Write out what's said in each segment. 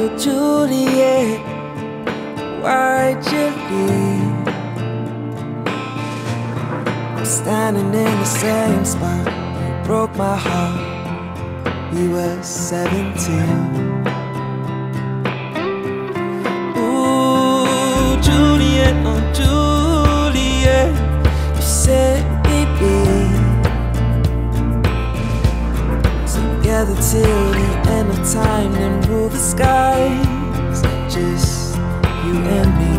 Juliet, why'd you leave? I'm standing in the same spot. You broke my heart. We were 17. Ooh, Juliet, oh Juliet, you said we'd be together till the end of time and rule the skies, just you and me.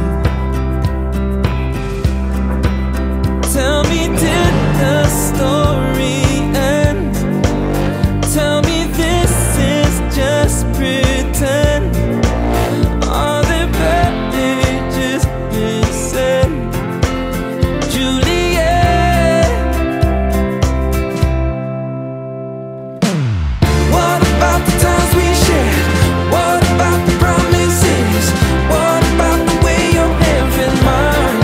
Tell me, did the story end? Tell me this is just pretend. Are there pages missing? Juliet, what about the times we shared? What about the promises? What about the way your hand fit mine?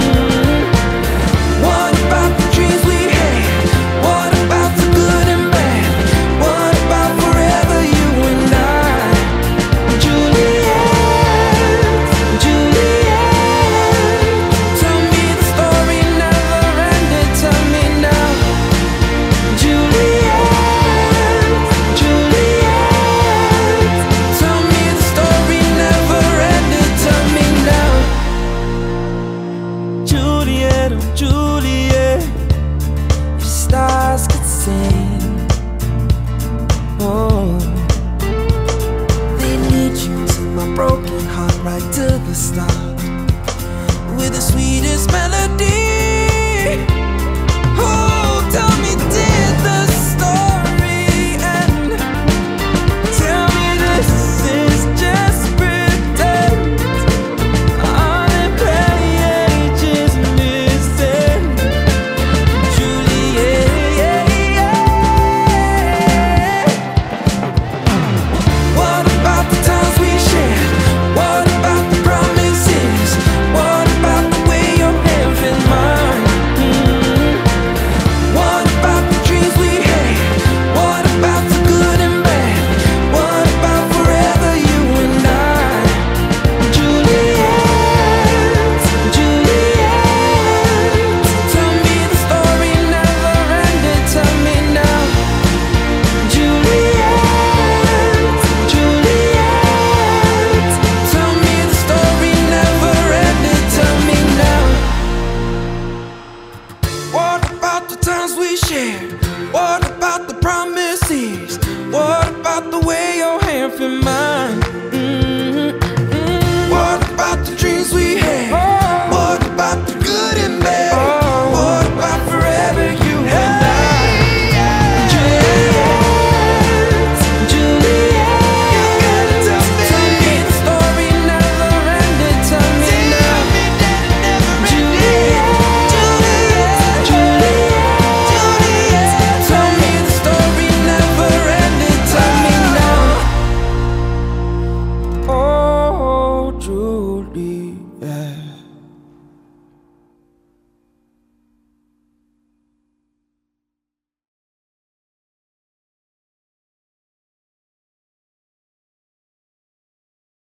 What about the dreams we had? What about the good and bad? What about forever, you and I? Juliet, Juliet, tell me the story never ended. Tell me now. Juliet, Juliet, tell me the story never ended. Tell me now. Juliet, oh Juliet, if stars could sing, oh, they lead you to my broken heart right to the start with the sweetest melody. Oh, tell me, did the story end? Tell me this is just pretend. Are there pages missing? Juliet, what about the times we shared? What about the promises? What about the way your hand fit mine? What about the dreams we had? What about the good and bad? What about forever, you and I? Juliet, Juliet, tell me the story never ended. Tell me now. Juliet, Juliet, tell me the story never ended. Tell me now. What about the times we shared? What about the promises? What about the way your hand fit mine? What about the dreams we had? What about the good and bad? What about forever, you and I? Juliet, Juliet, you gotta tell me the story never ended. Tell me now. Juliet, Juliet, Juliet, tell me the story never ended. Tell me now. Oh, Juliet.